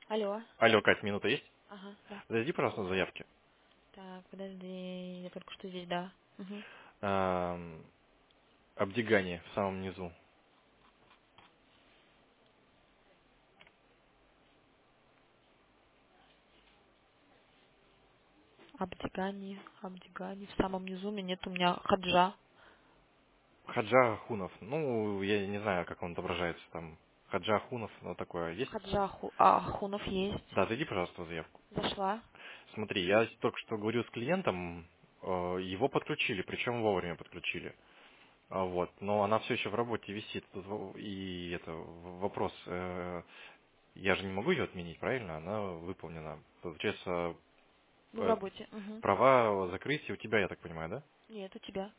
Алло. Алло, Кать, минута есть? Ага, да. Зайди, пожалуйста, на заявки. Так, подожди, я только что здесь, да. Угу. Ам, Обдегание в самом низу. Обдегание. В самом низу у меня нет, у меня хаджа. Хаджа Хунов. Ну, я не знаю, как он отображается там. Хаджа Хунов, ну такое есть? Хунов есть. Да, зайди, пожалуйста, в заявку. Зашла. Смотри, я только что говорил с клиентом, его подключили, причем вовремя подключили. Вот, но она все еще в работе висит. И это вопрос, я же не могу ее отменить, правильно? Она выполнена. Получается, Ну, в работе. Угу. права закрытия у тебя, я так понимаю, да? Нет, у тебя.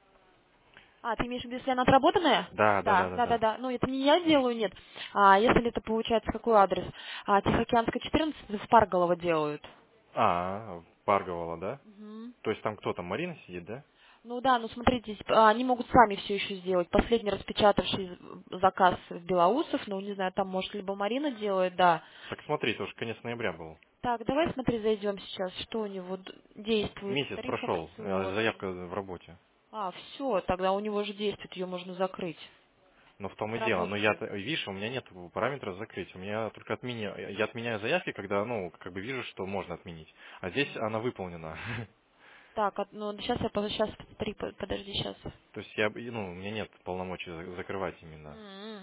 А, ты имеешь в виду, если она отработанная? Да, да, да, Да, да, да, да, да. да. Ну, это не я делаю, нет. А если это получается, какой адрес? Тихоокеанская 14 в Парголово делают. Парговала, да? Мгм. То есть там кто там, Марина сидит, да? Ну да, ну смотрите, они могут сами все еще сделать. Последний распечатавший заказ в Белоусов, ну не знаю, там может либо Марина делает, да. Так смотри, это уже конец ноября был. Так, давай смотри, зайдем сейчас, что у него действует. Месяц Тариф прошел, акционный. заявка в работе. Все, тогда у него же действует, ее можно закрыть. Но в том и дело. Но я, Отработанный. видишь, у меня нет параметра закрыть. У меня только я отменяю заявки, когда, ну, как бы вижу, что можно отменить. А здесь она выполнена. Так, ну сейчас сейчас, смотри, подожди, сейчас. То есть ну, у меня нет полномочий закрывать именно.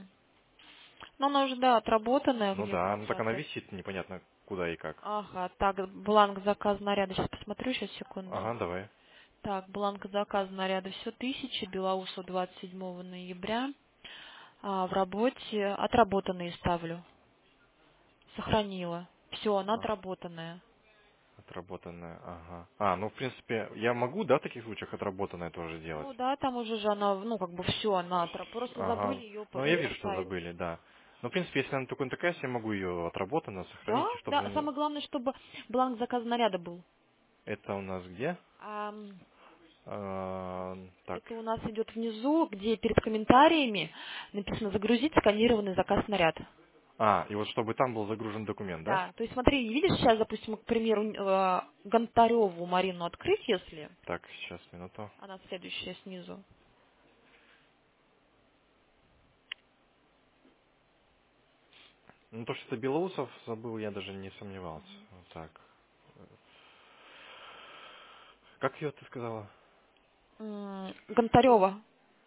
Ну, она уже, да, отработанная Ну где-то да, ну так сейчас. она висит непонятно куда и как. Ага, так, бланк заказа наряда. Сейчас посмотрю, сейчас, секунду. Ага, давай. Так, бланк заказа наряда все 1000, Белоусов 27 ноября. В работе отработанные ставлю. Сохранила. Все, она А, отработанная. отработанная, ага. Ну, в принципе, я могу, да, в таких случаях отработанное тоже делать? Ну да, там уже же она, ну как бы все, она просто забыли Ага. ее Ну, я вижу, что оставить. забыли, да. Но, в принципе, если она только такая, я могу ее отработанно Да, сохранить, и да, чтобы... самое главное, чтобы бланк заказа наряда был. Это у нас где? Ам, Так. это у нас идет внизу, где перед комментариями написано «Загрузить сканированный заказ наряд». И вот чтобы там был загружен документ, да? Да, то есть смотри, видишь, сейчас, допустим, к примеру, Гонтареву Марину открыть, если Так, сейчас, минуту. она следующая снизу. Ну, то, что это Белоусов забыл, я даже не сомневался. Вот так. Как ее ты сказала? Гонтарева.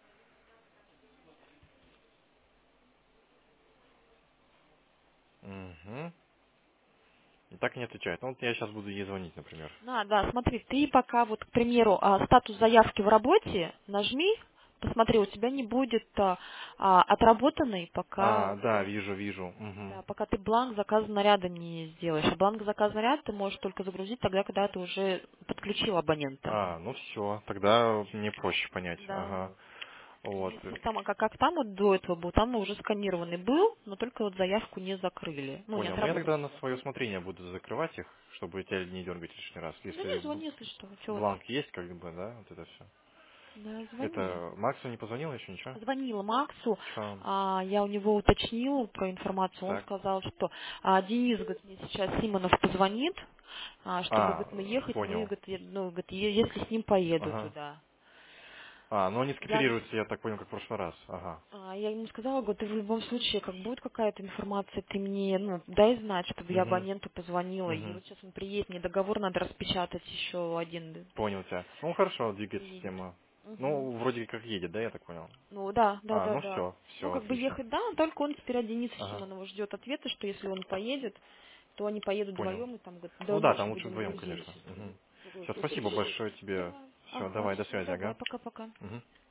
Угу. И так не отвечает. Ну, вот я сейчас буду ей звонить, например. Да, смотри, ты пока вот, к примеру, статус заявки в работе нажми, посмотри, у тебя не будет отработанный, пока, Да, вижу. Угу. да, пока ты бланк заказа наряда не сделаешь. А бланк заказа наряда ты можешь только загрузить тогда, когда ты уже подключил абонента. Ну все, тогда мне проще понять. Да. Ага. Вот. Если там, как там вот до этого был, там уже сканированный был, но только вот заявку не закрыли. Ну, не Понял. Ну я тогда на отработанную свое закрыли. усмотрение буду закрывать их, чтобы тебя не дергать лишний раз. Да Если не, звони, если что. Чего ты? бланк есть, как бы, да, вот это все. Да, звони. Это Максу не позвонила еще ничего? Звонила Максу, Че? я у него уточнила про информацию, он Так. сказал, что Денис, говорит, мне сейчас Симонов позвонит, чтобы, говорит, мы ехать, мы, Понял. говорит, ну, говорит, если с ним поеду Ага. туда. Ну они Я, скопируются, я так понял, как в прошлый раз. Ага. я ему сказала, говорю, ты в любом случае, как будет какая-то информация, ты мне, ну, дай знать, чтобы я Угу. абоненту позвонила. И Угу. вот сейчас он приедет, мне договор надо распечатать еще один. Понял тебя. Ну хорошо, двигается Приедет. система. Мгм. Ну, вроде как едет, да, я так понял? Ну да, да, да, Ну да. все, Ну, все, как бы отлично. ехать, да, только он теперь от Дениса Ага. Симонова ждет ответа, что если он поедет, то они поедут Понял. вдвоем, и там говорит, Ну до да, ночи там лучше будем вдвоем, грузились. конечно. Все, спасибо большое тебе. Да. Все, Ага, давай, до все, связи, давай, ага. пока-пока. Мгм.